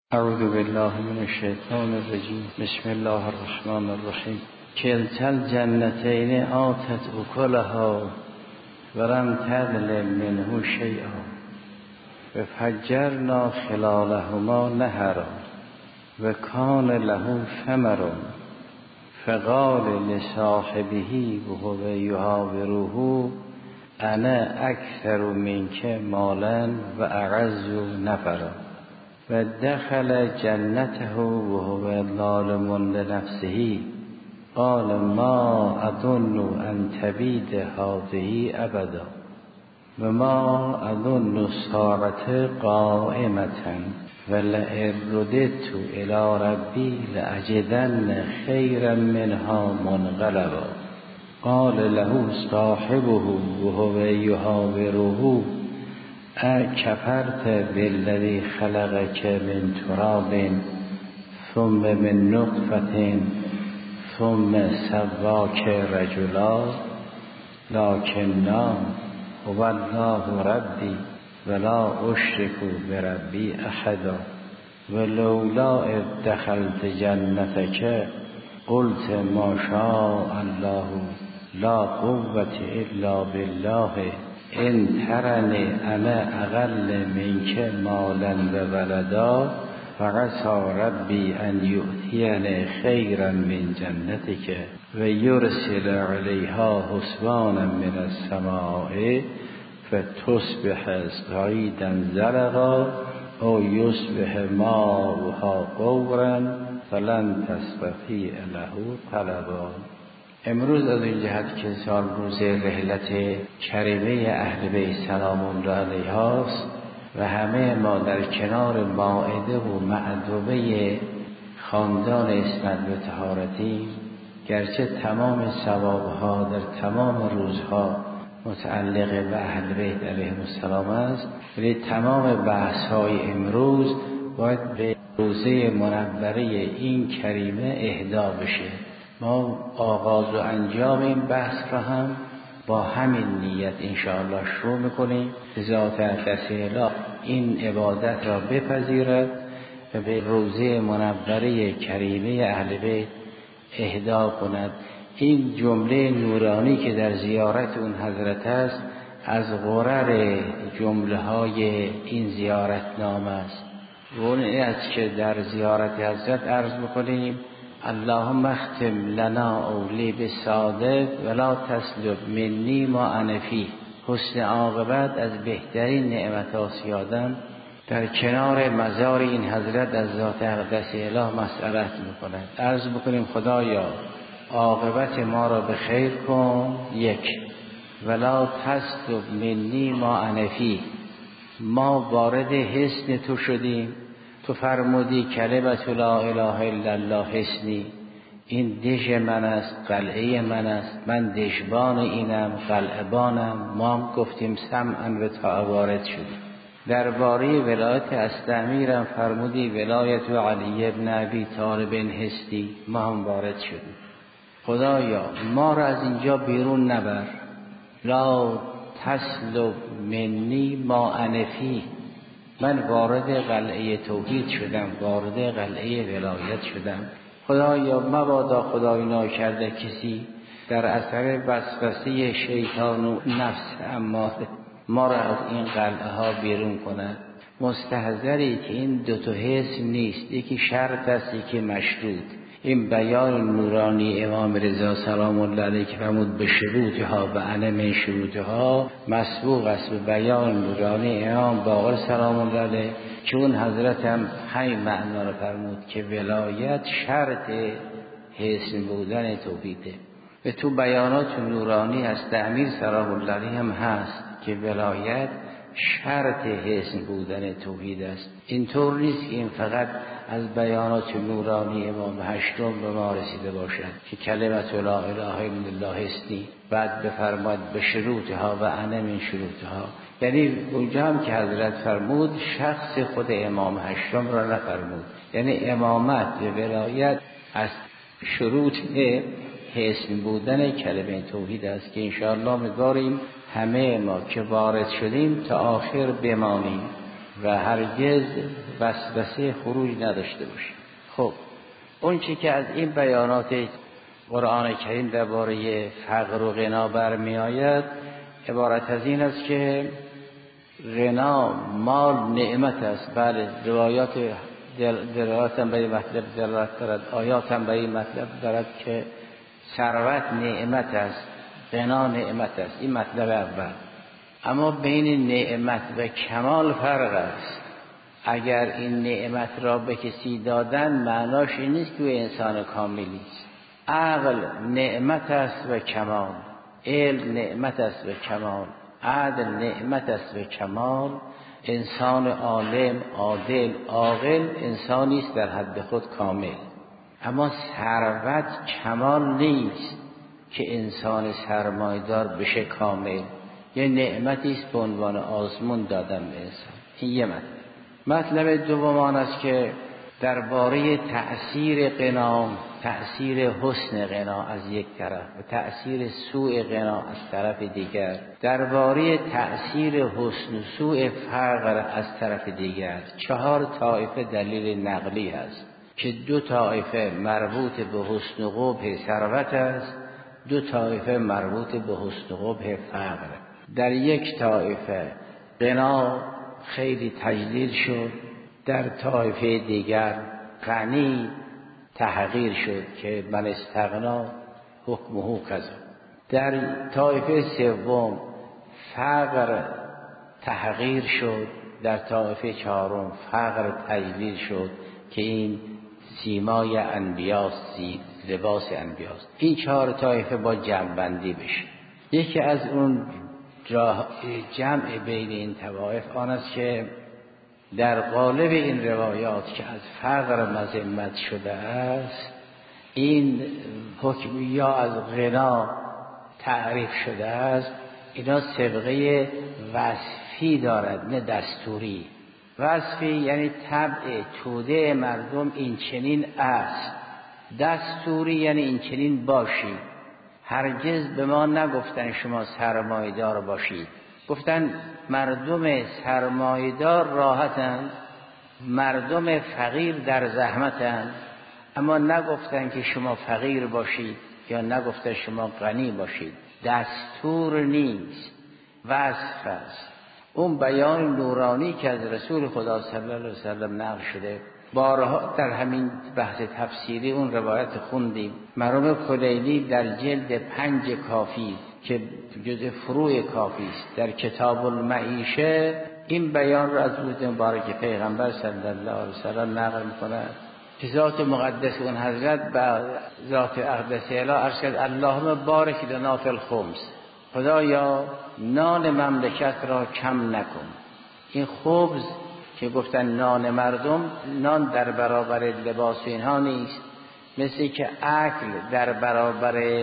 اعوذ بالله من الشیطان الرجیم. بسم الله الرحمن الرحیم. کلتا الجنتین آتت اکلها ولم تظلم منه شیئا ففجرنا خلالهما نهرا وکان له ثمر فقال لصاحبه وهو یحاوره انا اکثر منک مالا و اعز نفرا و دخل جنته وهو ظالم لنفسه قال ما اظن ان تبید هذه ابدا و ما اظن الساعة قائمة ولئن رددت الى ربی لاجدن خیرا منها منقلبا قال له صاحبه وهو یحاوره کفرت بالذی خلقک من تراب ثم من نطفة ثم سواک رجلا لكنا هو الله ربی ولا اشرک بربی احدا ولولا اذ دخلت جنتک قلت ما شاء الله لا قوة الا بالله ان ترنی انا اقل منک مالا و ولدا فعسى ربی ان یؤتینی خیرا من جنتک و یرسل علیها حسبانا من السماء فتصبح صعیدا زلقا او یصبح ماؤها غورا فلن تستطیع له طلبا. امروز از این جهت که سال روز رحلت کریمه اهل بیت سلام الله علیها است و همه ما در کنار مائده و معدومه خاندان اسمت و طهارتی، گرچه تمام ثوابها در تمام روزها متعلق به اهل بیت علیهم السلام است، ولی تمام بحث‌های امروز باید به روزه منوره این کریمه اهدا بشه. ما آغاز و انجام این بحث را هم با همین نیت انشاءالله شروع میکنیم که ذات اقدس اله این عبادت را بپذیرد و به روزه منوره کریمه اهل بیت اهدا کند. این جمله نورانی که در زیارت اون حضرت است از غرر جمله های این زیارتنامه است و اون است که در زیارت حضرت عرض میکنیم اللهم اختم لنا اولی بالصادق ولا تسلب منی ما انا فیه. حسن عاقبت از بهترین نعمت هاست. یادم در کنار مزار این حضرت از ذات اقدس اله مسئلت میکند. عرض بکنیم خدایا عاقبت ما را به خیر کن. یک، ولا تسلب منی ما انا فیه. ما وارد حصن تو شدیم، تو فرمودی کلمت لا اله الا الله حصنی، این دژ من است، قلعه من است، من دژبان اینم، قلعه‌بانم. ما هم گفتیم سمعا و طاعه وارد شدیم. درباره ولایت استعمیرم فرمودی ولایت علی ابن ابی طالب هستی، ما هم وارد شدیم. خدایا ما را از اینجا بیرون نبر. لا تسلب منی ما انا فیه. من وارد قلعه توحید شدم، وارد قلعه ولایت شدم. خدایا مبادا خدای ناکرده کسی در اثر وسوسه شیطان و نفس اماره ما را از این قلعه ها بیرون کند. مستحضری که این دو تا حس نیست، یکی شرط است یکی مشروط. این بیان نورانی امام رضا سلام الله علیه که فرمود به شروطها و انا من شروطها مسبوق است به بیان نورانی امام باقر سلام الله علیه که اون حضرت هم همین معنا رو فرمود که ولایت شرط حسن بودن توحیده. و تو بیانات نورانی از تعمیر سلام الله علیه هم هست که ولایت شرط حسن بودن توحید است. اینطور نیست که این فقط از بیانات نورانی امام هشتم به ما رسیده باشد که کلمت لا اله الا الله حسنی، بعد بفرماید به شروطها و انا من شروطها. یعنی اونجا هم که حضرت فرمود شخص خود امام هشتم را نفرمود، یعنی امامت و ولایت از شروط حسن بودن کلمه توحید است که انشاءالله می‌گاریم همه ما که وارد شدیم تا آخر بمانیم. و هرگز وسوسه خروج نداشته باشه. خب اون چی که از این بیانات قرآن کریم درباره فقر و غنا برمی آید عبارت از این است که غنا مال نعمت است. بله روایات دلالت هم به این مطلب دلالت دارد، آیات هم به این مطلب دارد که ثروت نعمت است، غنا نعمت است. این مطلب اول. اما بین نعمت و کمال فرق است. اگر این نعمت را به کسی دادن معناش این نیست که او انسان کاملی است. عقل نعمت است و کمال، علم نعمت است و کمال، عدل نعمت است و کمال. انسان عالم، عادل، عاقل انسانی است در حد خود کامل. اما ثروت کمال نیست که انسان سرمایه‌دار بشه کامل. یه نعمتی است به عنوان آزمون دادن به انسان. این یه مطلب دوم آن است که درباره تأثیر غنا، تأثیر حسن غنا از یک طرف و تأثیر سوء غنا از طرف دیگر، درباره تأثیر حسن و سوء فقر از طرف دیگر 4 طایفه دلیل نقلی است که 2 طایفه مربوط به حسن و قبح ثروت است، 2 طایفه مربوط به حسن و قبح فقر. در یک طایفه غنا خیلی تجلیل شد، در طایفه دیگر غنی تحقیر شد که من استغنا حکمه کذا. در طایفه سوم فقر تحقیر شد، در طایفه چهارم فقر تجلیل شد که این سیمای انبیاست، لباس انبیاست. این 4 طایفه با جمع بندی بشه. یکی از اون جمع بین این طوایف آن است که در قالب این روایات که از فقر مذمت شده است، این حکم یا از غنا تعریف شده است، اینا سابقه وصفی دارد نه دستوری. وصفی یعنی طبع توده مردم این چنین است، دستوری یعنی این چنین باشید. هرگز به ما نگفتن شما سرمایه‌دار باشید، گفتن مردم سرمایه‌دار راحتند، مردم فقیر در زحمتند. اما نگفتن که شما فقیر باشید یا نگفتن شما غنی باشید. دستور نیست، وصف است. اون بیان نورانی که از رسول خدا صلی الله علیه وسلم نقل شده، بارها در همین بحث تفسیری اون روایت خوندیم. مرحوم کلینی در جلد 5 کافی که جزء فروع کافی است در کتاب المعیشه این بیان را از روز مبارک پیغمبر صلی الله علیه وسلم نقل می‌کند که ذات مقدس اون حضرت با ذات اقدس اله عرض کرد اللهم بارک لنا فی الخمس، خدایا نان مملکت را کم نکن. این خبز که گفتن نان مردم، نان در برابر لباس اینها نیست، مثل که اکل در برابر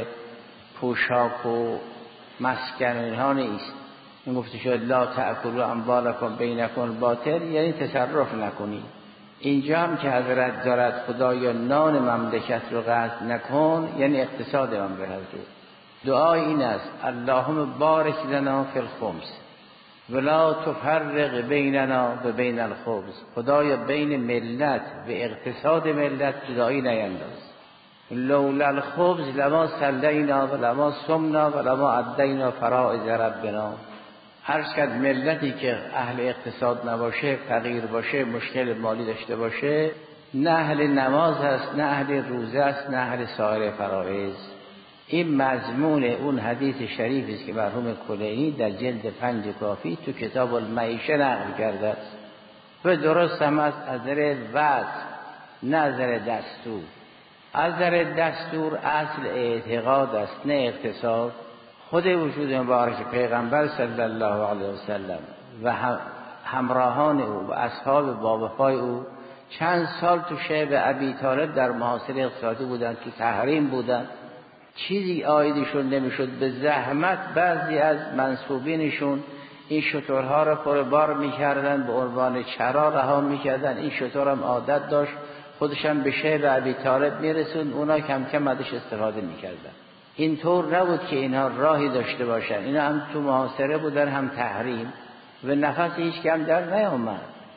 پوشاک و مسکن اینها نیست. این گفته شد لا تأکلوا اموالکم بینکم باطل، یعنی تصرف نکنی. اینجا هم که حضرت دارد خدایا نان مملکت رو قطع نکن، یعنی اقتصاد من به حضور. دعای این است اللهم بارک لنا فی الخمس ولا تفرق بیننا و بین الخبز، خدایا بین ملت و اقتصاد ملت جدایی نینداز. لولا الخبز لما صلینا و لما صمنا و لما ادینا فرائض ربنا. عرض کرد ملتی که اهل اقتصاد نباشه، فقیر باشه، مشکل مالی داشته باشه، نه اهل نماز هست، نه اهل روزه است، نه اهل سایر فرائض. این مضمون اون حدیث شریفی است که مرحوم کلینی در جلد 5 کافی تو کتاب المعیشه نقل کرده است و درست هم است از نظر وضع نه از نظر دستور. از نظر دستور اصل اعتقاد است نه اقتصاد. خود وجود مبارک پیغمبر صلی الله علیه وسلم و همراهان او و اصحاب بابفای او چند سال تو شعب ابی طالب در محاصره اقتصادی بودند، تو تحریم بودند، چیزی آیدشون نمیشد. به زحمت بعضی از منصوبینشون این شترها را پر بار میکردن، به عنوان چرا رها میکردن. این شتر هم عادت داشت خودشم به شعب ابی طالب میرسون، اونا کم کم ازش استفاده میکردن. اینطور نبود که اینها راهی داشته باشن، اینا هم تو محاصره بودن هم تحریم و نفس هیچ کم در نیامد.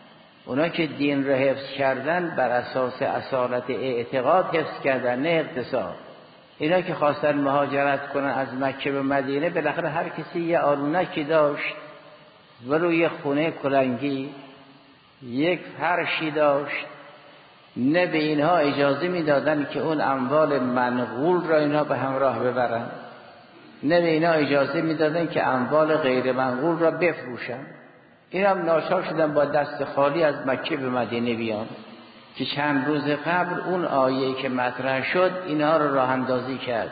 اونا که دین رو حفظ کردن بر اساس اصالت اعتقاد حفظ کردن، نه اقتصاد. اینا که خواستن مهاجرت کنن از مکه به مدینه، بالاخره هر کسی یه آلونکی داشت و روی خونه کلنگی یک فرشی داشت. نه به اینها اجازه میدادن که اون اموال منقول را اینا به همراه ببرن، نه به اینا اجازه میدادن که اموال غیر منقول را بفروشن. این هم ناچار شدن با دست خالی از مکه به مدینه بیان که چند روز قبل اون آیه که مطرح شد اینها رو راه اندازی کرد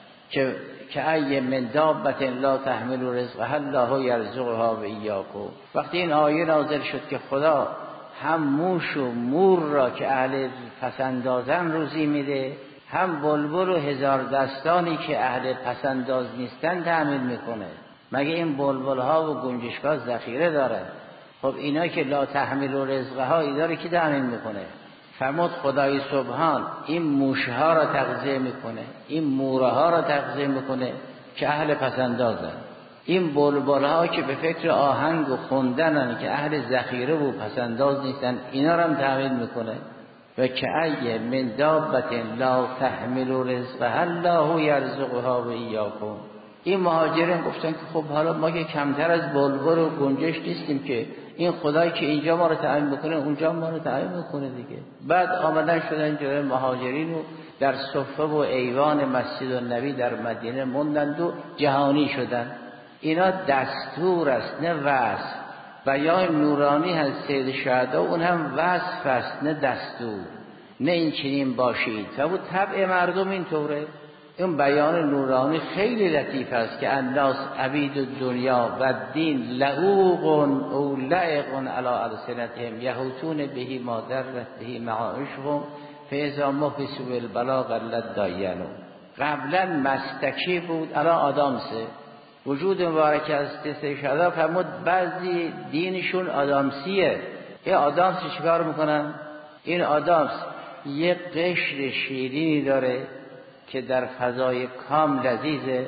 که ای من دابة لا تحمل رزقها الله یرزقها و ایاکم. وقتی این آیه نازل شد که خدا هم موش و مور را که اهل پسندازن روزی میده، هم بلبل و هزار دستانی که اهل پسنداز نیستن تأمین میکنه، مگه این بلبل ها و گنجشک‌ها ذخیره داره؟ خب اینا که لا تحمل رزقها ای داره که تأمین میکنه؟ فرمود خدای سبحان این موشه ها را تغذیه میکنه، این موره ها را تغذیه میکنه که اهل پسندازن، این بلبل ها که به فکر آهنگ و خوندنن که اهل ذخیره و پسنداز نیستن، اینا را هم تأمین میکنه. و که ای من دابة لا تحمل رزقها الله یرزقها و ایاکم. این مهاجرین گفتن که خب حالا ما که کمتر از بلبل و گنجش نیستیم که این خدایی که اینجا ما رو تأمین میکنه اونجا ما رو تأمین میکنه دیگه. بعد آمدن شدن جلوی مهاجرین و در صفه و ایوان مسجد النبی در مدینه موندند و جهانی شدن. اینا دستور است نه وصف. بیان نورانی از سید شهدا اون هم وصف است نه دستور. نه این چنین باشید و طبع مردم اینطوره. این بیان نورانی خیلی لطیف است که الناس عبید دنیا و دین لعوق او لعق علی السنتهم یحوطون بهی ما درت بهی معایشهم فاذا محبسوا بالبلاء قلت داینو. قبلا مستکی بود، الان آدامسه. وجود مبارک از استشهادا فرمود بعضی دینشون آدامسیه. این آدامس چیکار میکنن؟ این آدامس یک قشر شیرینی داره که در فضای کام لذیذه،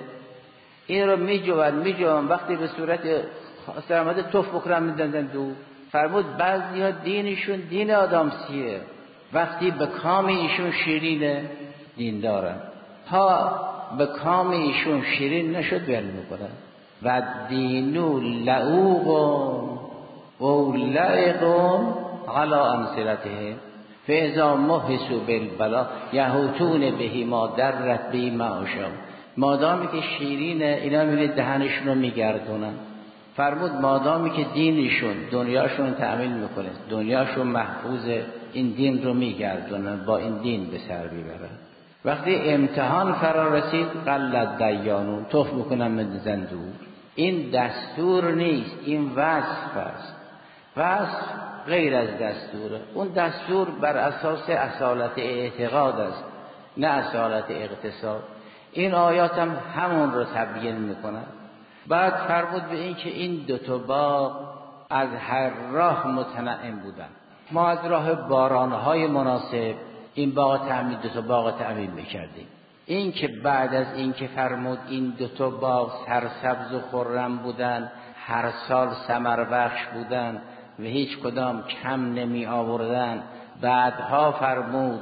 این رو میجوان وقتی به صورت خاصه آمده توف بکنن میدندن دو. فرمود بعضی ها دینشون دین آدامسیه، وقتی به کام ایشون شیرینه دین دارن، تا به کام ایشون شیرین نشد ول میکنن. و دینو لعوق و لعق علی امثلته فاذا محسوا بالبلاء یحوطون بهی ما درت بهی معاشم. مادامی که شیرینه اینا میبینید دهنشون رو میگردونن. فرمود مادامی که دینشون دنیاشون تأمین میکنه، دنیاشون محفوظه، این دین رو میگردونن، با این دین به سر میبرن. وقتی امتحان فرا رسید قلت دیانون توف میکنن میدزن دور. این دستور نیست، این وصف است. وصف غیر از دستوره. اون دستور بر اساس اصالت اعتقاد است نه اصالت اقتصاد. این آیات هم همون رو تبیین میکنن. بعد فرمود به این که این دوتا باغ از هر راه متنعم بودن. ما از راه بارانهای مناسب این باغ تأمین دوتا باغ تأمین میکردیم. این که بعد از این که فرمود این دوتا باغ سرسبز و خرم بودن، هر سال ثمر بخش بودن و هیچ کدام کم نمی آوردن، بعدها فرمود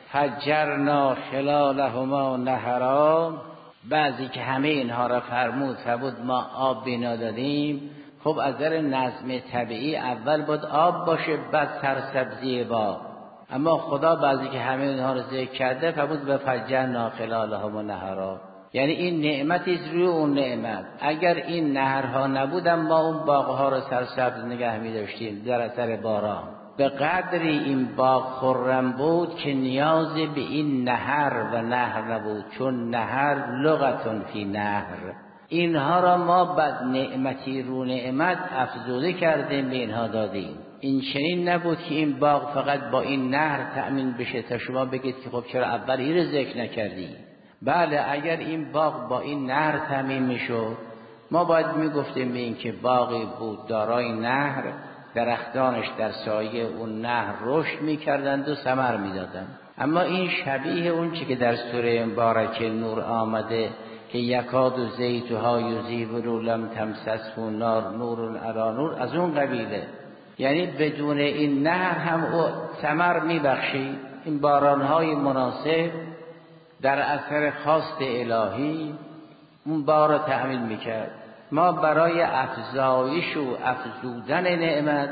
فجرنا خلالهما نهرا. بعضی که همه اینها را فرمود ما آب بنا دادیم. خب از نظر نظم طبیعی اول باید آب باشه بعد سرسبزی باغ، اما خدا بعضی که همه اینها رو ذکر کرده فرمود فجرنا خلالهما نهرا، یعنی این نعمتی است روی اون نعمت. اگر این نهرها نبودن ما اون باغها رو سرسبز نگه می داشتیم در اثر باران. به قدری این باغ خرم بود که نیاز به این نهر و نهر نبود، چون نهر لغتون فی نهر. اینها را ما بعد نعمتی رو نعمت افزوده کردیم به اینها دادیم. این چنین نبود که این باغ فقط با این نهر تأمین بشه تا شما بگید که خب چرا اول این رو ذکر نکردی. بله اگر این باغ با این نهر تأمین میشد ما باید میگفتیم به این که باغی بود دارای نهر، درختانش در سایه اون نهر رشد میکردند و ثمر میدادند. اما این شبیه اون چی که در سوره مبارکه نور آمده که یکاد و زیتها یضیء ولو لم تمسسه نار نور علی نور، از اون قبیله. یعنی بدون این نهر هم او ثمر میبخشید. این بارانهای مناسب در اثر خواست الهی اون بار رو تحمیل میکرد. ما برای افزایش و افزودن نعمت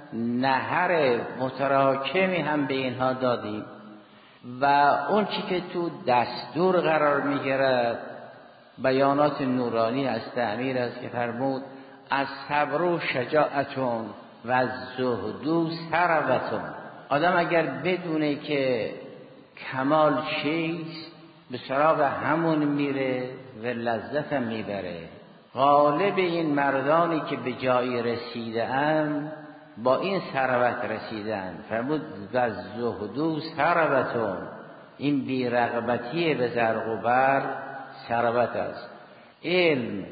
نهر متراکمی هم به اینها دادیم و اون چی که تو دستور قرار میگیرد بیانات نورانی از تعمیر است که فرمود از صبر و شجاعتون و زهد و ثروتون. آدم اگر بدونه که کمال چیست به سراغ همون میره و لذت میبره. غالب این مردانی که به جایی رسیدن با این ثروت رسیدن. فرمود و زهد و ثروتون، این بی‌رغبتی به زرق و برق ثروت است. علم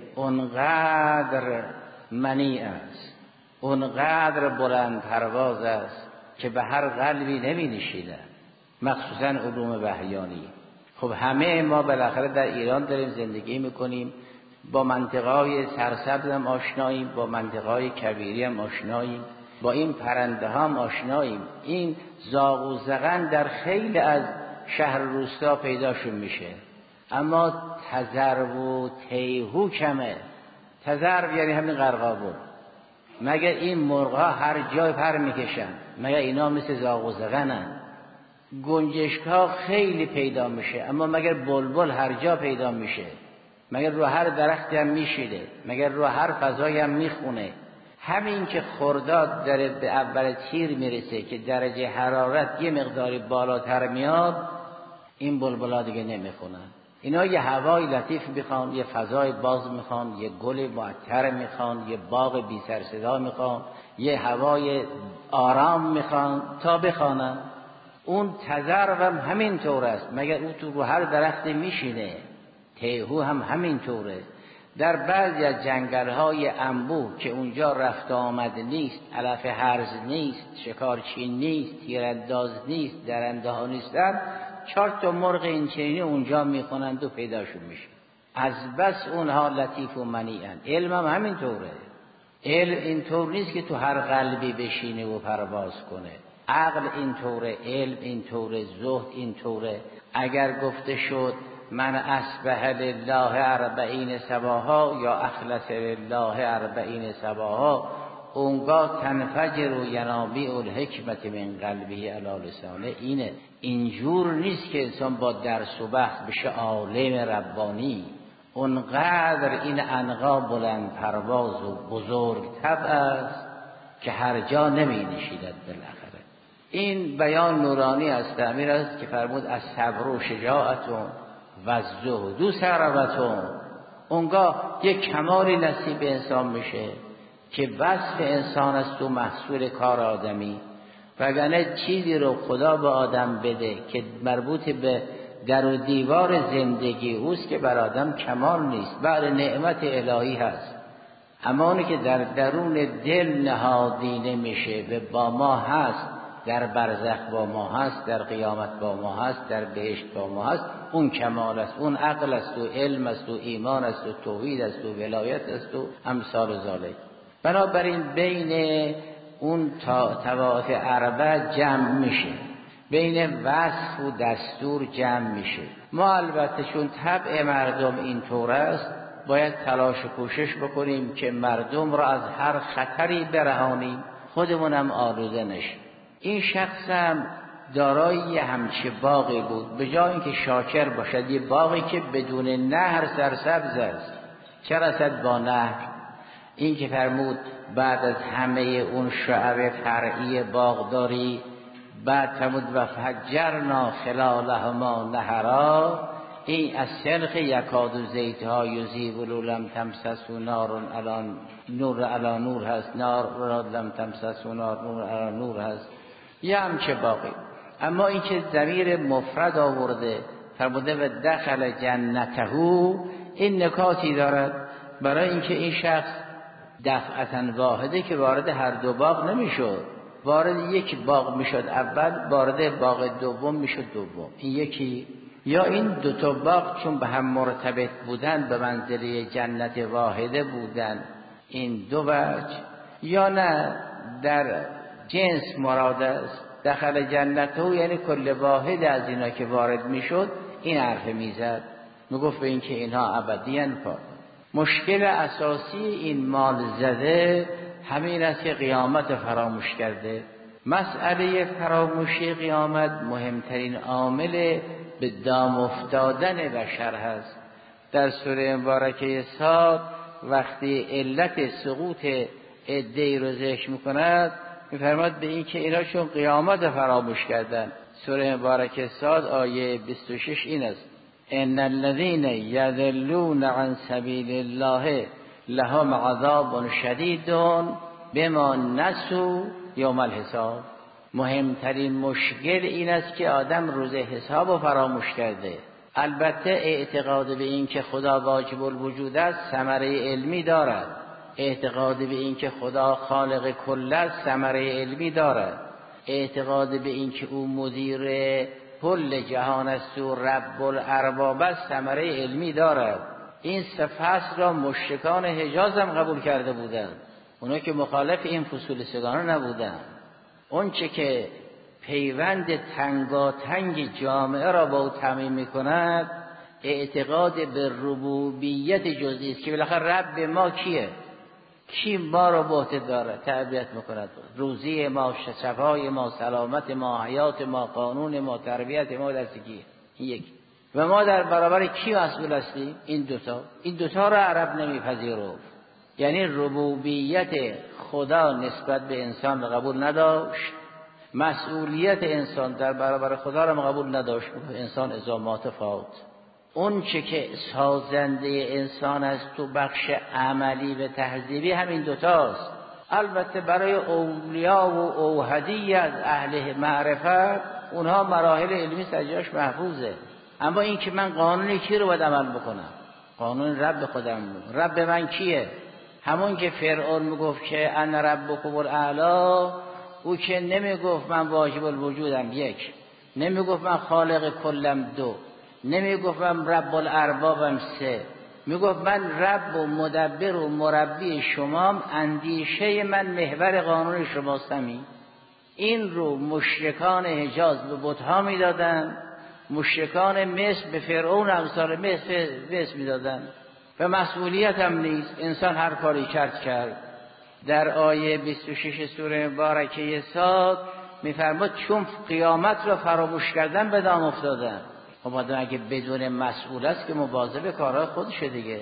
اونقدر منیع است، اونقدر بلند پرواز است که به هر قلبی نمی نشیند، مخصوصا علوم وحیانی. خب همه ما بالاخره در ایران داریم زندگی میکنیم، با منطقه‌های سرسبز هم آشناییم، با منطقه‌های کبیری هم آشناییم، با این پرنده هم آشناییم. این زاغ و زغن در خیلی از شهر روستا پیداشون میشه، اما تذرو و تیهو کمه. تذرو یعنی همین قرقاول. مگه این مرغا هر جای پر میکشن؟ مگه اینا مثل زاغ و زغنن؟ گنجشک‌ها خیلی پیدا میشه، اما مگر بلبل هر جا پیدا میشه؟ مگر رو هر درختی هم میشیده؟ مگر رو هر فضایی هم میخونه؟ همین که خرداد داره به اول تیر میرسه که درجه حرارت یه مقداری بالاتر میاد، این بلبلا دیگه نمیخونن. اینا یه هوای لطیف میخوان، یه فضای باز میخوان، یه گل معطر میخوان، یه باغ بی سر صدا میخوان، یه هوای آرام میخوان تا بخوانن. اون تذرو هم همین طور است، مگر اون تو رو هر درختی میشینه؟ تیهو هم همین طوره. در بعضی از جنگل‌های انبوه که اونجا رفت آمد نیست، علف هرز نیست، شکارچی نیست، تیرانداز نیست، درنده ها نیستن، 4 تا مرغ این چنینی اونجا میخونند و پیداشون میشه. از بس اونها لطیف و منیعن. علم هم همین طوره. علم اینطور نیست که تو هر قلبی بشینه و پرواز کنه. عقل اینطوره، علم اینطوره، زهد اینطوره. اگر گفته شد من اصبح لله 40 صباحا یا اخلص لله 40 صباحا، اونگاه تنفجر و ینابیع الحکمت من قلبه علی لسانه. اینه. اینجور نیست که انسان با درس و بحث بشه عالم ربانی. اونقدر این عنقا بلند پرواز و بزرگ طبع است که هر جا نمی نشیدد بالاخره. این بیان نورانی از تعمیر است که فرمود از صبر و شجاعتون و زهد و ثروتون. اونگاه یک کمالی نصیب انسان میشه که وصف انسان است و محصول کار آدمی. وگرنه چیزی رو خدا به آدم بده که مربوط به در و دیوار زندگی اوست که بر آدم کمال نیست. بعد نعمت الهی هست، اما اونی که در درون دل نهادینه میشه و با ما هست، در برزخ با ما هست، در قیامت با ما هست، در بهشت با ما هست، اون کمال است. اون عقل است و علم است و ایمان است و توحید است و ولایت است و امثال ذالک. بنابراین بین اون طوائف اربع جمع میشه، بین وصف و دستور جمع میشه. ما البته چون طبع مردم اینطور است، باید تلاش و کوشش بکنیم که مردم را از هر خطری برهانیم، خودمونم آلوده نشیم. این شخص هم دارای همچه باغی بود، به جای اینکه شاکر باشد، یه باغی که بدون نهر سرسبز است، چه رسد با نهر؟ این که فرمود بعد از همه اون شعب فرعی باغداری، بعد فرمود و فجرنا خلالهما نهرا، این از سلخ یکاد و زیتها یذیب لم تمسس نار الان نور علی نور هست، نار لم تمسس نار نور علی نور هست، یه همچه باقی. اما این که ضمیر مفرد آورده فرموده و دخل جنته، این نکاتی دارد برای اینکه این شخص دفعتا واحده که وارد هر دو باغ نمیشد، وارد یک باغ میشد اول، وارد باغ دوم میشد دوم. این یکی. یا این دو تا باغ چون به هم مرتبط بودن به منزله جنت واحده بودن، این دو وجه. یا نه در جنس مراد است. دخل جنته یعنی کل واحد از اینا که وارد میشد این حرف میزد، میگفت به این که اینها ابدیاً پا. مشکل اساسی این مال زده همین است که قیامت فراموش کرده. مسئله فراموشی قیامت مهمترین عامل به دام افتادن بشر هست. در سوره مبارکه صاد وقتی علت سقوط عده‌ای رو ذکر میکند میفرماد به این که اینا چون قیامت فراموش کردن. سوره مبارکه صاد آیه 26 این است: ان الذين يضلون عن سبيل الله لهم عذاب شدید بما نسوا یوم الحساب. مهمترین مشکل این است که آدم روز حساب رو فراموش کرده. البته اعتقاد به این که خدا واجب الوجود است ثمره علمی دارد، اعتقاد به این که خدا خالق کل است ثمره علمی دارد، اعتقاد به این که او مدیر کل جهان است و رب الارباب است ثمره علمی دارد. این سه فصل را مشرکان حجاز هم قبول کرده بودند، اونا که مخالف این فصول سگانه نبودند. اون چه که پیوند تنگاتنگ جامعه را با او تضمین می‌کند اعتقاد به ربوبیت جزئی است که بالاخره رب ما کیه، کی ما را به عهده داره تربیت می‌کند، روزی ما، شفای ما، سلامت ما، حیات ما، قانون ما، تربیت ما دست کیه؟ این یک. و ما در برابر کی مسئول هستیم؟ این دوتا را عرب نمیپذیرفت. یعنی ربوبیت خدا نسبت به انسان قبول نداشت، مسئولیت انسان در برابر خدا را قبول نداشت. انسان اذا مات فات. اون چه که سازنده انسان است تو بخش عملی و تهذیبی همین دوتاست. البته برای اولیا و اوحدی از اهل معرفت اونها مراحل علمی سجاش محفوظه، اما این که من قانون کی رو باید عمل بکنم؟ قانون رب خودم. رب من کیه؟ همون که فرعون میگفت که انا ربکم الاعلی، او که نمیگفت من واجب الوجودم یک، نمیگفت من خالق کلم دو، نمیگفت من رب الاربابم سه، میگفت من رب و مدبر و مربی شمام، اندیشه من محور قانون شماستمی. این رو مشرکان حجاز به بت‌ها میدادن، مشرکان مصر به فرعون امثال مصر میدادن و مسئولیت هم نیست، انسان هر کاری کرد. در آیه 26 سوره مبارکه صاد میفرماد چون قیامت را فراموش کردن به دام افتادن. خب آدم اگه بدون مسئول است که مواظب کارهای خودشه دیگه.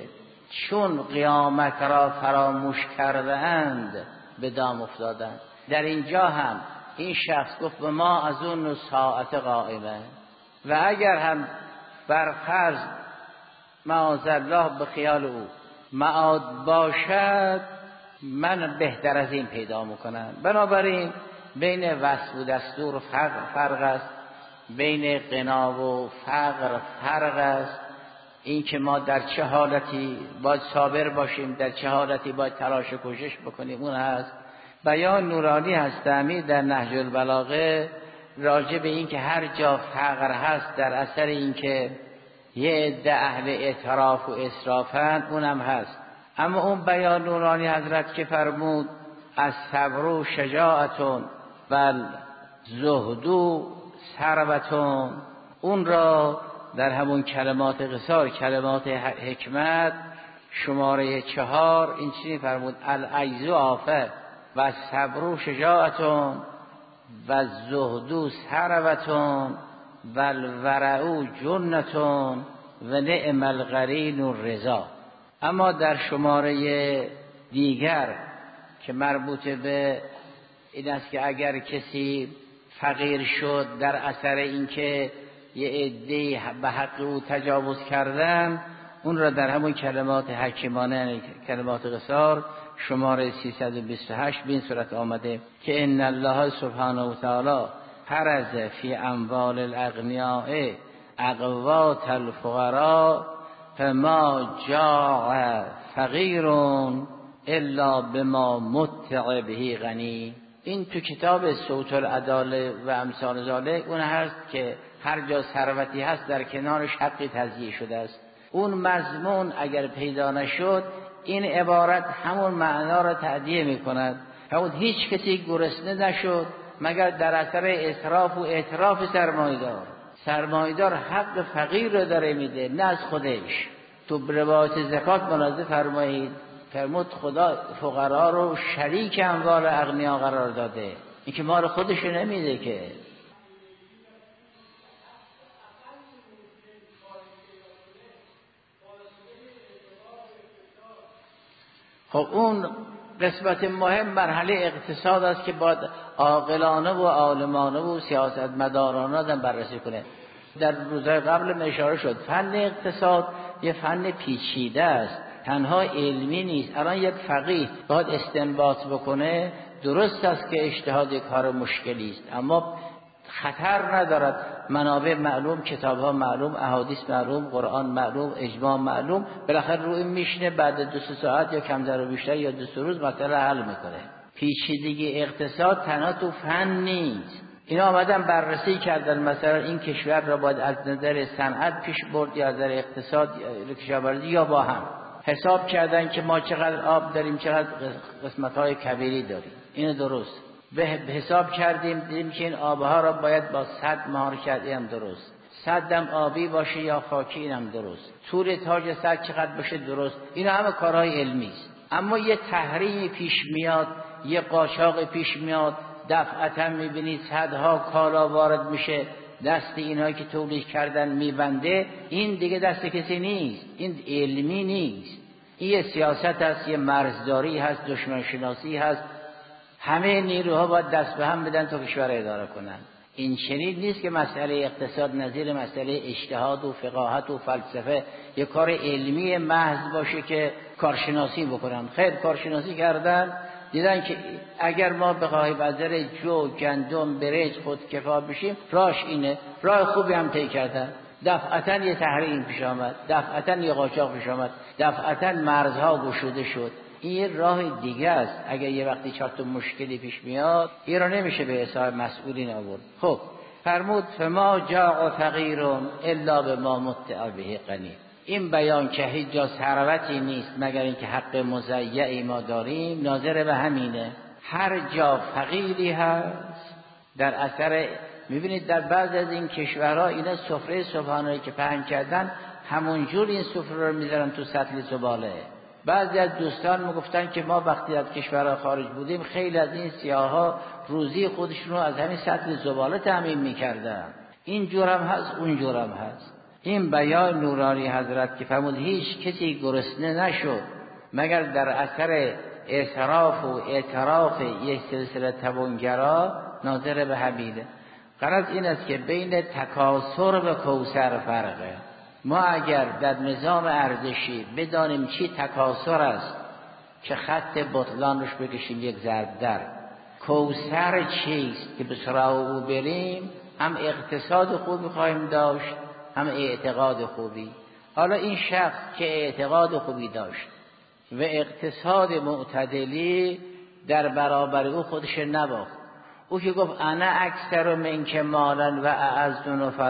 چون قیامت را فراموش کرده اند به دام افتادن. در اینجا هم این شخص گفت به ما از اون ساعت قائمه، و اگر هم برفرض معاذالله به خیال او معاد باشد من بهتر از این پیدا میکنم. بنابراین بین وصف و دستور فرق است، بین غنا و فقر فرق است. این که ما در چه حالتی باید صابر باشیم، در چه حالتی باید تلاش و کوشش بکنیم اون هست. بیان نورانی هستمی در نهج البلاغه راجع به این که هر جا فقر هست در اثر این که یه عده اهل اعتراف و اسرافند اونم هست. اما اون بیان نورانی حضرت که فرمود از صبر و شجاعتون و زهدو ثروتون، اون را در همون کلمات قصار، کلمات حکمت شماره 4 این چیزی فرمود: العجز آفت و صبر و شجاعتون و زهدو ثروتون و الورع جنتون و نعم القرین الرضا. اما در شماره دیگر که مربوط به این است که اگر کسی فقیر شد در اثر اینکه یه عده‌ای به حق او تجاوز کردن، اون را در همون کلمات حکیمانه، کلمات قصار شماره 328 به این صورت آمده که ان الله سبحانه و تعالی فرض فی اموال الاغنیاء اقوات الفقراء فما جاء فقیر الا بما متع به غنی. این تو کتاب صوت العداله و امثال ذالک اون هست که هر جا ثروتی هست در کنارش حقی تضییع شده است. اون مضمون اگر پیدا نشد این عبارت همون معنا را تأدیه می کند. فرمود هیچ کسی گرسنه نشد مگر در اثر اسراف و اعتراف سرمایه‌دار. سرمایه‌دار حق فقیر رو داره میده نه از خودش. تو روایت زکات ملاحظه فرمایید فرمود خدا فقرا رو شریک اموال اغنیا قرار داده، این که مال خودش نمیده که. خب اون قسمت مهم مرحله اقتصاد است که باید عاقلانه و عالمانه و سیاستمدارانه آدم بررسی کنه. در روزهای قبل اشاره شد فن اقتصاد یه فن پیچیده است، تنها علمی نیست. الان یک فقیه باید استنباط بکنه، درست است که اجتهاد کار مشکلی است اما خطر ندارد. منابع معلوم، کتاب‌ها معلوم، احادیث معلوم، قرآن معلوم، اجماع معلوم، بالاخره روی میشنه بعد 2 ساعت یا کمتر و بیشتر یا 2 روز مسئله حل میکنه. پیچیدگی اقتصاد تنها تو فن نیست. اینا آمدن بررسی کردن مثلا این کشور را باید از نظر صنعت پیش برد یا از نظر اقتصاد کشاورزی یا با هم. حساب کردن که ما چقدر آب داریم، چقدر قسمت‌های کبیری داریم، این درست. به حساب کردیم دیدیم که این آبها را باید با سد مهار کرد، اینم درست. سدم آبی باشه یا خاکی، اینم درست. طول تاج سد چقدر باشه، درست. اینا همه کارهای علمی است. اما یه تحریمی پیش میاد، یه قاچاق پیش میاد، دفعتا میبینید صدها کالا وارد میشه، دست اینایی که تولید کردن میبنده. این دیگه دست کسی نیست، این علمی نیست، این یه سیاست هست، یه مرزداری هست، دشمن شناسی هست. همه نیروها باید دست به هم بدن تا کشور اداره کنن. این چنین نیست که مسئله اقتصاد نظیر مسئله اجتهاد و فقاهت و فلسفه یه کار علمی محض باشه که کارشناسی بکنن. خیر کارشناسی کردن، دیدن که اگر ما بخواهیم از نظر جو، گندم، برنج خودکفا بشیم راهش اینه، راه خوبی هم طی کردن. دفعتا یه تحریم پیش آمد، دفعتا یه قاچاق پیش آمد، دفعتا مرزها گشوده شد. این یه راه دیگه است. اگر یه وقتی 4 تا مشکلی پیش میاد این را نمیشه به حساب مسئولین آورد. خب فرمود فما جاء فقیر الا بما متع به غنی. این بیان که هیچ جا ثروتی نیست مگر اینکه حق مضیعی ما داریم ناظر به همینه. هر جا فقیری هست در اثر، میبینید در بعض از این کشورها اینا سفره صبحانه‌ای که پهن کردن همونجور این سفره رو میذارن تو سطل زباله. بعضی از دوستان میگفتن که ما وقتی از کشورها خارج بودیم خیلی از این سیاها روزی خودشون رو از همین سطل زباله تامین میکردن. این جورم هست، اون جورم هست. این بیان نورانی حضرت که فرمود هیچ کسی گرسنه نشد مگر در اثر اسراف و اعتراف یک سلسله توانگرا ناظر به حمیده. غرض این است که بین تکاثر و کوثر فرقه. ما اگر در نظام ارزشی بدانیم چی تکاثر است که خط بطلان روش بکشیم یک ضرب در، کوثر چیست که به سراغ او بریم، هم اقتصاد خوبی خواهیم داشت هم اعتقاد خوبی. حالا این شخص که اعتقاد خوبی داشت و اقتصاد معتدلی در برابر او خودش نباخت. او که گفت انا اکثر منک مالا و اعز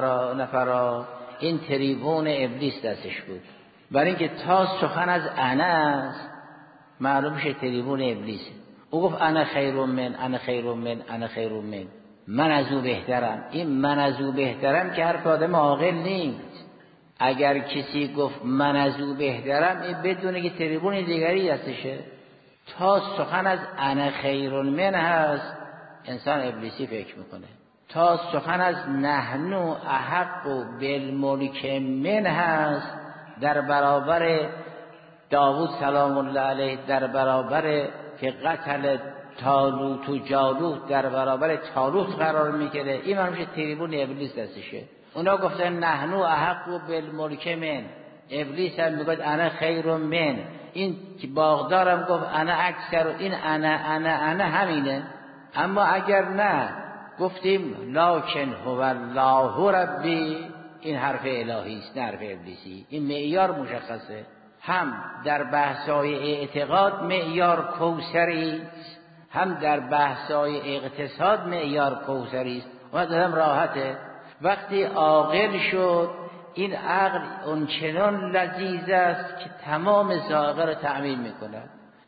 نفرا، این تریبون ابلیس دستش بود. برای اینکه تا سخن از انا است معلوم شه تریبون ابلیسه. او گفت انا خیر من، انا خیر من، انا خیر من، من از او بهترم. این من از او بهترم که حرف آدم عاقل نیست. اگر کسی گفت من از او بهترم این بدونه که تریبون دیگری دستشه. تا سخن از انا خیر من هست انسان ابلیسی فکر میکنه. تا سخن از نحن احق بالملک من هست در برابر داوود سلام الله علیه، در برابر که قتل طالوت و جالوت در برابر طالوت قرار میگیره، این همشه تریبون ابلیس دستشه. اونا گفتن نحن احق بالملک من، ابلیس هم میگه انا خیر من. این که باغدارم گفت انا اکثر، این انا همینه. اما اگر نه گفتیم لکن هو الله ربی، این حرف الهی است نه حرف ابلیسی. این معیار مشخصه. هم در بحث‌های اعتقاد معیار کوثری است، هم در بحث‌های اقتصاد معیار کوثری است. و دادم راحته. وقتی عاقل شد این عقل اونچنان لذیذ است که تمام ذائقه را تأمین میکند.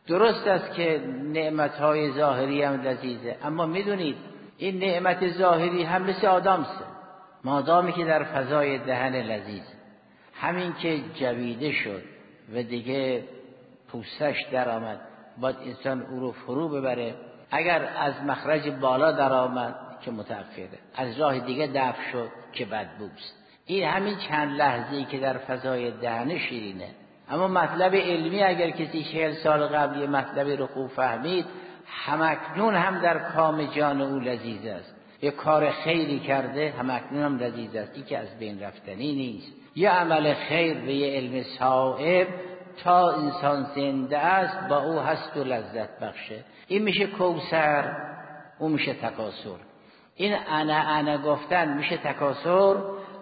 درست است که نعمتهای ظاهری هم لذیذه، اما میدونید این نعمت ظاهری هم مثل آدامسه، مادامی که در فضای دهن لذیذ، همین که جویده شد و دیگه پوستش در آمد باید انسان او رو فرو ببره. اگر از مخرج بالا در آمد که متأخره، از راه دیگه دفع شد که بدبوست. این همین چند لحظه‌ای که در فضای دهن شیرینه، اما مطلب علمی اگر کسی 40 سال قبل یه مطلبی رو خوب فهمید، همکنون هم در کام جان او لذیذ است. یه کار خیری کرده همکنون هم لذیذ است، این که از بین رفتنی نیست. یه عمل خیر به یه علم صائب تا انسان زنده است با او هست و لذت بخشه. این میشه کوثر، اون میشه تکاسر. این انا گفتن میشه تکاسر،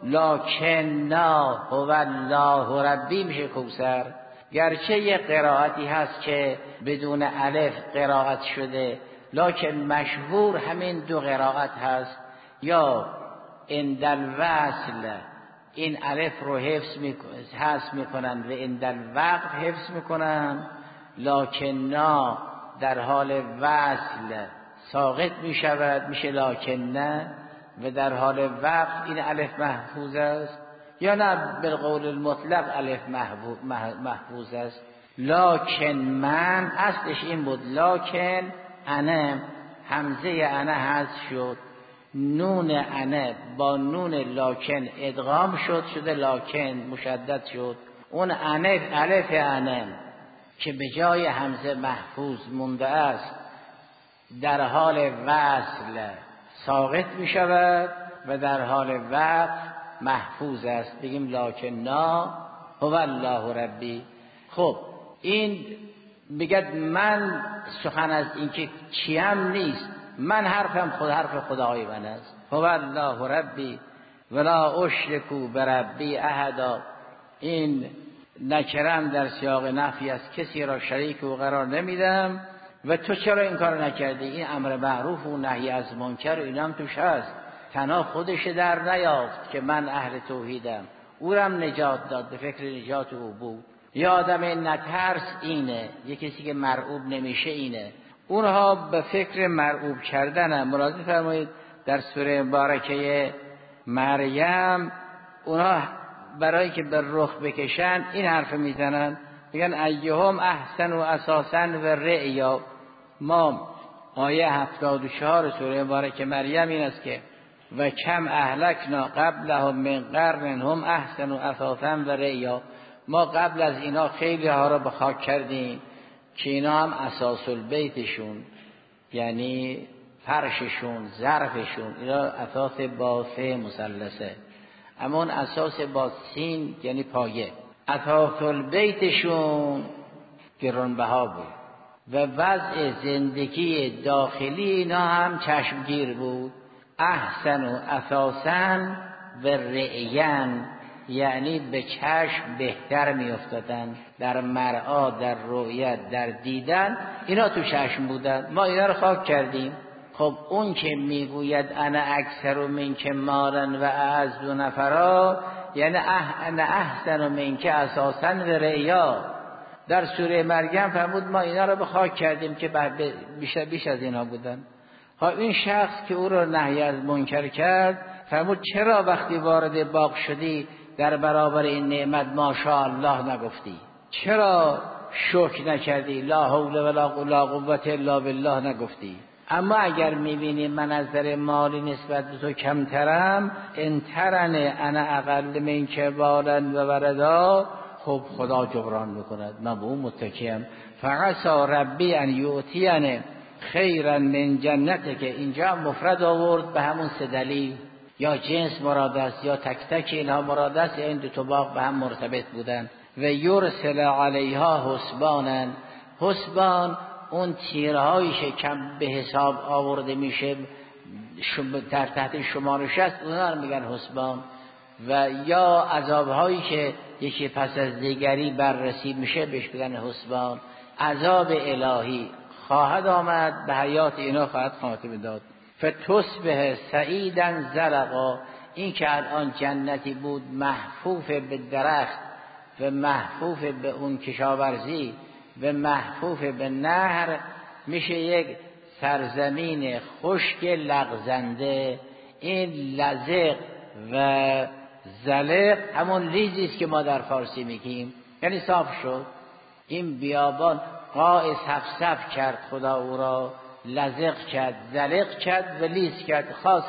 لکن هو الله ربی میشه کوثر. گرچه یه قرائتی هست که بدون الف قرائت شده، لکن مشهور همین دو قرائت هست، یا عند الوصل این الف رو حذف میکنن و عند الوقف حفظ میکنن، لکن در حال وصل ساقط میشود میشه لکن، و در حال وقف این الف محفوظ است، یا نه بالقول المطلق الف محفوظ است. لکن من اصلش این بود، لکن انا همزه انا حذف شد، نون انا با نون لکن ادغام شده لکن مشدد شد. اون الف انا که به جای همزه محفوظ مونده است در حال وصل ساقط می شود و در حال وقف محفوظ است. بگیم لکن هو الله ربی. خب این بگد من سخن از این که چیم نیست، من حرفم حرف خدای من است. هو الله ربی ولا اشرکو بربی احدا. این نکرم در سیاق نفی است، کسی را شریک او قرار نمیدم. و تو چرا این کار نکردی؟ این امر معروف و نهی از منکر و اینم توش هست. تنها خودش در نیافت که من اهل توحیدم، او رم نجات داد، به فکر نجات او بود. یا آدم نترس اینه، یه کسی که مرعوب نمیشه اینه. اونها به فکر مرعوب کردن، ملاحظه فرمایید در سوره مبارکه مریم اونها برای که به رخ بکشن این حرف میزنن، میگن ایهم احسن و اساسا و رعیا. ما آیه 74 سوره مبارکه مریم این است که و کم اهلکنا قبلهم من قرن هم احسن و اساسا و رعیا. ما قبل از اینا خیلی ها را به خاک کردیم که اینا هم اساس البیتشون یعنی فرششون ظرفشون اینا اساس با سه مثلثه، اما اون اساس با سین یعنی پایه، اساس البیتشون گرانبها بود و وضع زندگی داخلی اینا هم چشمگیر بود. احسن و اساسا و رعین یعنی به چشم بهتر می افتادن، در مرعا، در رؤیت، در دیدن اینا تو چشم بودن. ما اینا رو خاک کردیم. خب اون که میگوید انا اکثر منک مالا و اعز نفرا یعنی انا احسن منک اساسا و رعیا. در سوره مریم فرمود ما اینا رو به خاک کردیم که بیش از اینا بودن. این شخص که او رو نهی از منکر کرد فرمود چرا وقتی وارد باغ شدی در برابر این نعمت ماشاءالله نگفتی؟ چرا شکر نکردی؟ لا حول ولا قوت الا بالله نگفتی؟ اما اگر میبینی من از در مالی نسبت به تو کمترم، انترنه انا اقل من که بالا و ولدا، خب خدا جبران میکند، من به اون متکیم. فعسا ربی ان یؤتینه خیرا من جنته که اینجا مفرد آورد به همون سه دلیل، یا جنس مراد است یا تک تک اینها مراد است، یا این دو تا باغ به هم مرتبط بودن. و یرسل علیها حسبانا، حسبان اون تیرهایی که کم به حساب آورده میشه در تحت شمارش است اونا رو میگن حسبان. و یا عذابهایی که یکی پس از دیگری بررسی میشه بهش میگن حسبان. عذاب الهی خواهد آمد، به حیات اینا خواهد خاتمه داد. فتصبح سعیدا زرقا، این که الان جنتی بود محفوف به درخت و محفوف به اون کشاورزی و محفوف به نهر میشه یک سرزمین خشک لغزنده. این لزق و زلق همون لیزی است که ما در فارسی میگیم، یعنی صاف شد. این بیابان قاع صف کرد خدا او را، لزق کرد، زلق کرد و لیز کرد،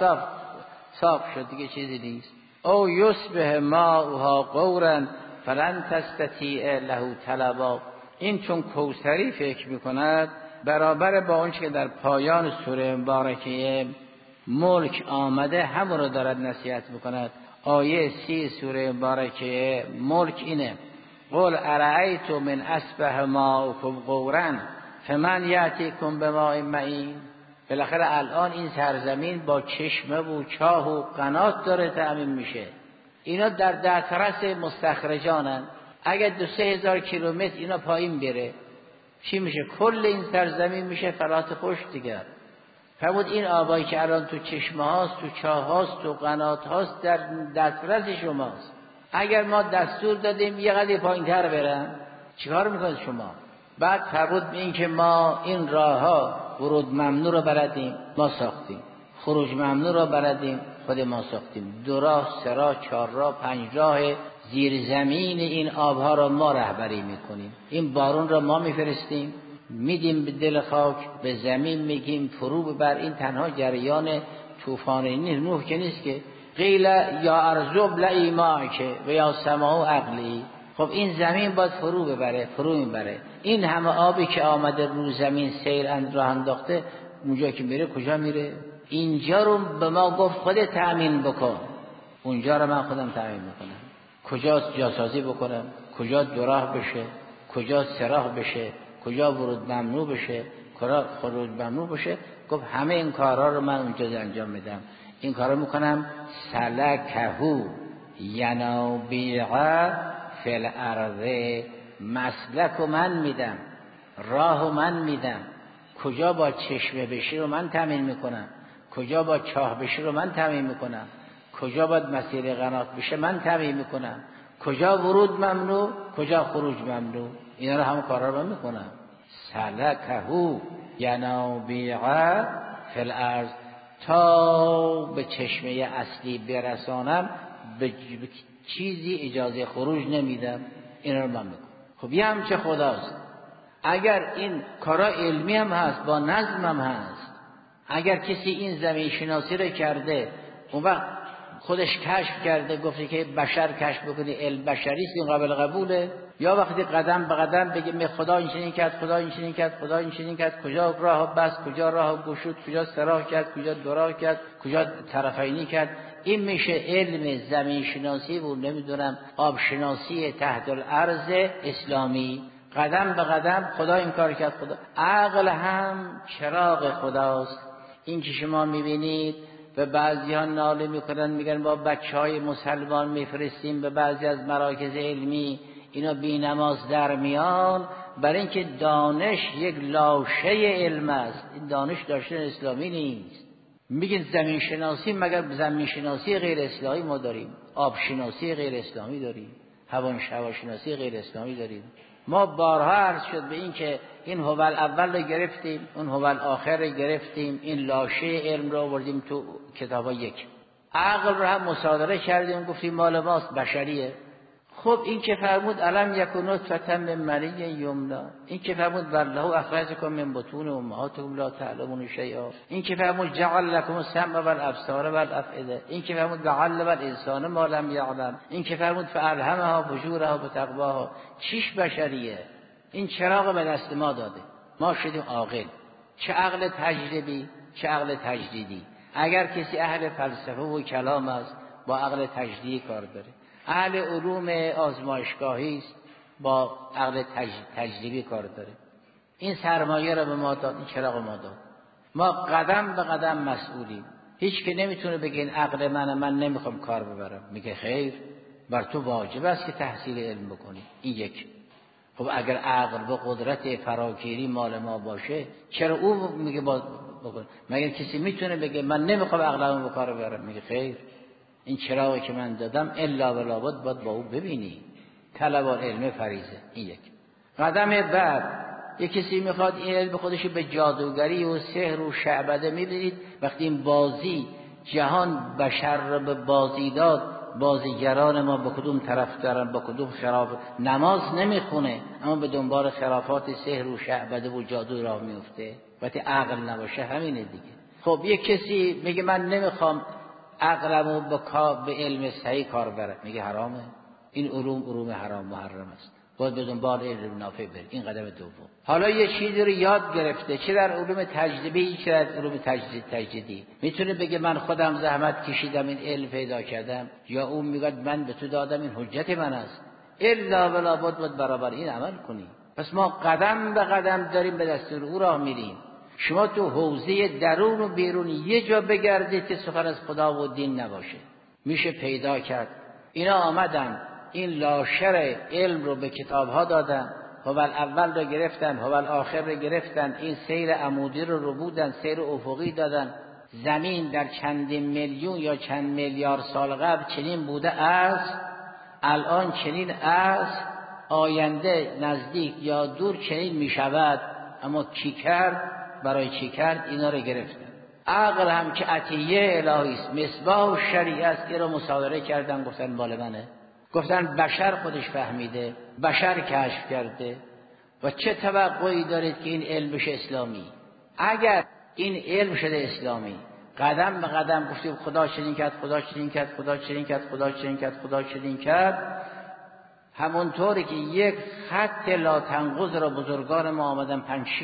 صاف شد دیگه چیزی نیست. او یصبح ماؤها غورا فلن تستطیع له طلبا. این چون کوثری فکر میکند برابر با اون که در پایان سوره مبارکه ملک آمده همون رو دارد نصیحت میکند. آیه 30 سوره مبارکه ملک اینه: قل ارأیتم من اصبح ماؤکم غورا فمن یأتیکم بماء معین. بالاخره الان این سرزمین با چشمه و چاه و قنات داره تأمین میشه. اینا در دسترس مستخرجانن. اگر 2-3 هزار کیلومتر اینا پایین بره چی میشه؟ کل این سرزمین میشه فلات خشک دیگر. فرمود این آبایی که الان تو چشمه هاست، تو چاه هاست، تو قنات هاست، در دسترس شماست. اگر ما دستور دادیم یه قدر پایین تر برن چیکار میکنید شما؟ بعد فرمود این که ما این راه ها ورود ممنوع رو بلدیم، ما ساختیم. خروج ممنوع رو بلدیم، خود ما ساختیم. 2 راه، 3 راه، 4 راه، 5 راه زیر زمین این آبها رو ما رهبری میکنیم. این بارون رو ما میفرستیم، میدیم به دل خاک، به زمین میگیم فرو ببر. این تنها جریان طوفانی نیست، نوح که نیست که قیل یا ارض ابلعی ماءک و یا سماء اقلعی. خب این زمین باید فرو میبره. این همه آبی که آمده رو زمین سیر راه انداخته، اونجا که میره کجا میره؟ اینجا رو به ما گفت خود تأمین بکن، اونجا رو من خودم تأمین میکنم. کجا جاسازی بکنم، کجا 2 راه بشه، کجا 3 راه بشه، کجا ورود ممنوع بشه، کجا خروج ممنوع بشه. گفت همه این کارها رو من اونجا انجام میدم. این کارو میکنم. سلکهو ینابیع فی الارض. مسلک من میدم، راه من میدم. کجا با چشمه بشی رو من تامین میکنم، کجا با چاه بشی رو من تامین میکنم، کجا باید مسیر قنات بشه من تامین میکنم، کجا ورود ممنوع، کجا خروج ممنوع. اینا رو هم کارا رو میکنم. سلکهو ینابیع فی الارض. تا به چشمه اصلی برسانم به چیزی اجازه خروج نمیدم. اینا رو من میکنم. خب یه همچه خداست. اگر این کارا علمی هم هست، با نظم هم هست. اگر کسی این زمین شناسی رو کرده، اون وقت خودش کشف کرده، گفته که بشر کشف بکنه، علم بشری است، این قابل قبوله؟ یا وقتی قدم به قدم بگه خدا این چنین کرد، خدا این چنین کرد، خدا این چنین کرد، کجا راه بس، کجا راه گشود، کجا سراح کرد، کجا دوراه کرد، کجا طرفینی کرد. این میشه علم زمین شناسی و نمیدونم آب شناسی تحت الارض اسلامی. قدم به قدم خدا این کار کرد. خدا عقل هم چراغ خداست. این که شما میبینید و بعضی ها ناله میکنن، میگن با بچهای مسلمان میفرستیم به بعضی از مراکز علمی، اینا بی نماز در میان. برای اینکه دانش یک لاشه علم است، این دانش داشتن اسلامی نیست. میگن زمین شناسی، مگر زمین شناسی غیر اسلامی ما داریم؟ آب شناسی غیر اسلامی داریم، هواشناسی غیر اسلامی داریم. ما بارها عرض شد به این که این هو الاول رو گرفتیم، اون هو الاخر رو گرفتیم، این لاشه علم رو آوردیم تو کتابا. یک عقل رو هم مصادره کردیم، گفتیم مال ماست، بشریه. خب این که فرمود الم یکن نطفة من منی یمنا، این که فرمود والله اخرجکم من بطون امهاتکم لا تعلمون شیئا، این که فرمود جعل لكم السمع والابصار والافئده، این که فرمود وعلم الانسان ما لم یعلم، این که فرمود فالهمها فجورها بتقواها. چیش بشریه؟ این چراغ به دست ما داده، ما شدیم عاقل. چه عقل تجربی، چه عقل تجدیدی. اگر کسی اهل فلسفه و کلام است با عقل تجدیدی کار داره، اهل علوم آزمایشگاهی است با عقل تجربی کار داره. این سرمایه را به ما داد، این چراغ ما داد. ما قدم به قدم مسئولیم. هیچ که نمیتونه بگه این عقل من نمیخوام کار ببرم. میگه خیر، بر تو واجب است که تحصیل علم بکنی. این یک. خب اگر عقل و قدرت فراگیری مال ما باشه، چرا او میگه بکن؟ مگر کسی میتونه بگه من نمیخوام عقلمو به کار ببرم؟ میگه خیر، این چراغی که من دادم الا و لابد باید با او ببینی. طلب العلم فریضه. این یک. قدم بعد یک کسی میخواد این علم خودش به جادوگری و سحر و شعبده. میبینید وقتی این بازی جهان بشر را به بازی داد، بازیگران ما به کدوم طرف دارن، با کدوم خراف. نماز نمیخونه اما به دنبال خرافات سحر و شعبده و جادو راه میفته. وقتی عقل نباشه همینه دیگه. خب یک کسی میگه من نمیخوام عقلمو به علم صحیح کار برم، میگه حرامه. این علوم حرام محرم است، باید به دنبال علم نافع بره. این قدم دوم. حالا یه چیزی رو یاد گرفته، چه در علوم تجربی چه در علوم تجدیدی، میتونه بگه من خودم زحمت کشیدم این علم پیدا کردم، یا اون میگه من به تو دادم این حجت من است. الا ولا باید برابر این عمل کنی. پس ما قدم به قدم داریم به دستور او راه میریم. شما تو حوزه درون و بیرون یه جا بگردید که سخن از خدا و دین نباشه، میشه پیدا کرد. اینا آمدن این لاشر علم رو به کتاب‌ها دادن، هوال اول رو گرفتن، هوال آخر رو گرفتن، این سیر عمودی رو بودن، سیر افقی دادن. زمین در چندین میلیون یا چند میلیارد سال قبل چنین بوده است، الان چنین است، آینده نزدیک یا دور چنین میشود. اما کی کرد؟ برای چی کرد؟ اینا رو گرفتن. عقل هم که عطیه الهی است، مصباح شریعت است، این رو مصادره کردن، گفتن مال منه. گفتن بشر خودش فهمیده، بشر کشف کرده و چه توقعی دارید که این علم بشه اسلامی؟ اگر این علم شده اسلامی، قدم به قدم گفتیم خدا چنین کرد، خدا چنین کرد، خدا چنین کرد، خدا چنین کرد، خدا چنین کرد، همونطوری که یک خط لا تنقض را بزرگان ما آمدن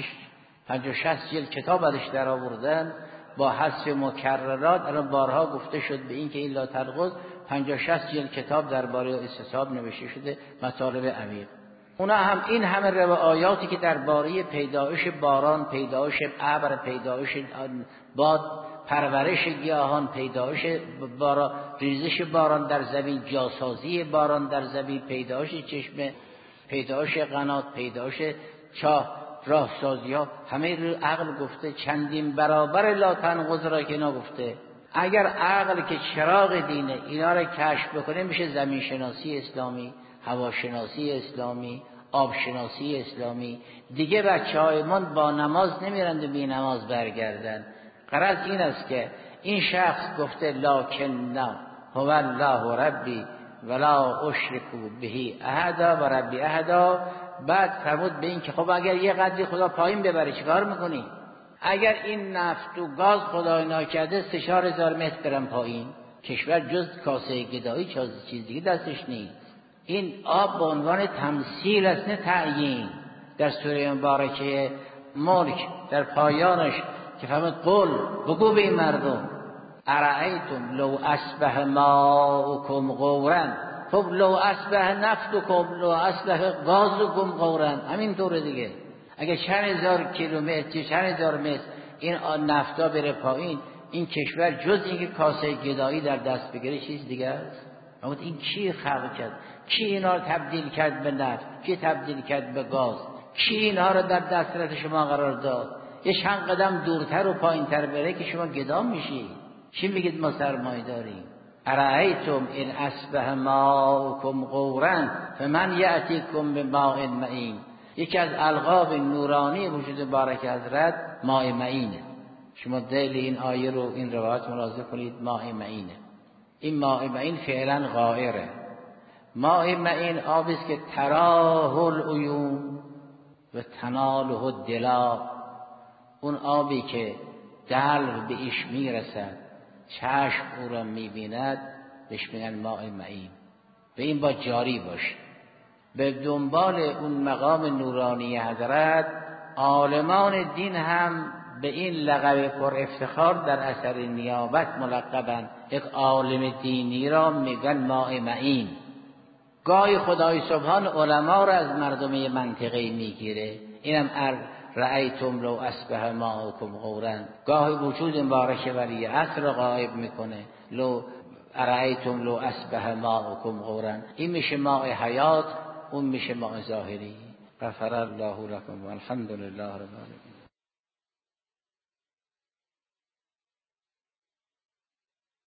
50-60 جلد کتاب ازش در آوردن با حذف مکررات. الان بارها گفته شد به این که این لا تنقض 50-60 جلد کتاب درباره استصحاب نوشته شده، مطالب عمیق. اونا هم این همه روایاتی که درباره پیدایش باران، پیدایش ابر، پیدایش باد، پرورش گیاهان، پیدایش باران، ریزش باران در زمین، جاسازی باران در زمین، پیدایش چشمه، پیدایش قنات، پیدایش چاه، راهسازی ها، همه رو عقل گفته. چندین برابر لا تنقض را که اینا گفته. اگر عقل که چراغ دینه اینا را کشف بکنه، میشه زمین شناسی اسلامی، هواشناسی اسلامی، آبشناسی اسلامی. دیگه بچه‌های من با نماز نمیرند و بی نماز برگردن. غرض این است که این شخص گفته لکن هو الله ربی ولا اشرک به احدا و ربی احدا. بعد فرمود به این که خب اگر یه قدری خدا پایین ببره چیکار میکنی؟ اگر این نفت و گاز خدای ناکرده 3000 متر برن پایین، کشور جز کاسه گدایی چیز دیگه دستش نیست. این آب به عنوان تمثیل است نه تعیین. در سوره مبارکه ملک در پایانش که فرمود قل، بگو به این مردم ارائیتم لو اصبح ماؤکم غورا. خب لو اصبح نفتکم، لو اصبح غازکم غورا، همینطوره دیگه. اگه چند هزار کیلومتر، چند هزار متر این نفتا بره پایین، این کشور جز اینکه کاسه گدایی در دست بگیره چیز دیگه است. اما این کی خلق کرد؟ کی اینا رو تبدیل کرد به نفت؟ کی تبدیل کرد به گاز؟ کی اینها رو در دسترس شما قرار داد؟ یه چند قدم دورتر و پایینتر بره که شما گدام میشی. چی میگید ما سرمایه داریم؟ ارائیتم این اصبح ماؤکم غورا فمن یأتیکم بماء معین. یکی از القاب نورانی وجود بارک حضرت ماء معینه. شما دل این آیه رو، این روایت ملاحظه کنید، ماء معینه. این ماء معین فعلا غائره. ماء معین آبی است که تراه العیون و تناله الدلا. اون آبی که قلب به ایش میرسد، چشم او را میبیند، بهش میگن ماء معین. به این با جاری باش. به دنبال اون مقام نورانی حضرت عالمان دین هم به این لقب پر افتخار در اثر نیابت ملقبند. یک عالم دینی را میگن ماء معین. گاهی خدای سبحان علما را از مردم منطقه میگیره. اینم رأیتم لو اصبح ماؤکم غورا. گاهی وجود مبارک ولی عصر را غایب میکنه. لو رأیتم لو اصبح ماؤکم غورا. این میشه ماء حیات، اون میشه ماء ظاهری. غفر الله لكم والحمد لله رب العالمین.